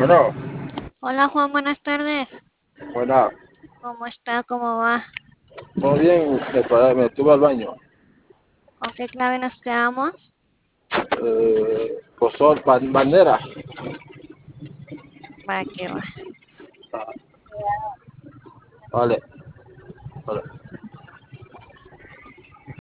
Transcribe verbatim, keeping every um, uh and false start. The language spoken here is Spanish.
Bueno, Hola Juan, buenas tardes. buena, ¿Cómo está? ¿Cómo va? todo bien, me, paré- me estuve al baño. ¿Con qué clave nos quedamos? Eh, Pozol, ban- bandera. Va, que va. Ah, vale, vale.